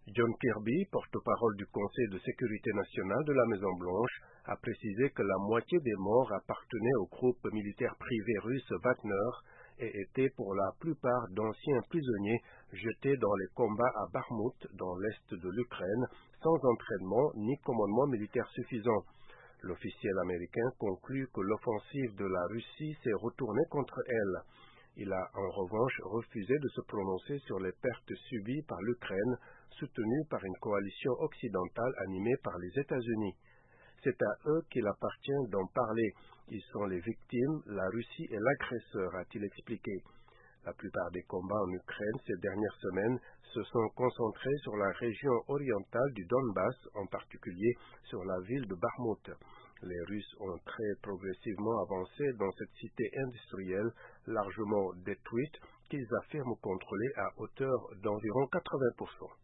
John Kirby, porte-parole du Conseil de sécurité nationale de la Maison-Blanche, a précisé que la moitié des morts appartenaient au groupe militaire privé russe Wagner et étaient pour la plupart d'anciens prisonniers jetés dans les combats à Bakhmout, dans l'est de l'Ukraine, sans entraînement ni commandement militaire suffisant. L'officiel américain conclut que l'offensive de la Russie s'est retournée contre elle. Il a en revanche refusé de se prononcer sur les pertes subies par l'Ukraine, soutenue par une coalition occidentale animée par les États-Unis. C'est à eux qu'il appartient d'en parler. Ils sont les victimes, la Russie est l'agresseur, a-t-il expliqué. La plupart des combats en Ukraine ces dernières semaines se sont concentrés sur la région orientale du Donbass, en particulier sur la ville de Bakhmout. Les Russes ont très progressivement avancé dans cette cité industrielle largement détruite qu'ils affirment contrôler à hauteur d'environ 80%.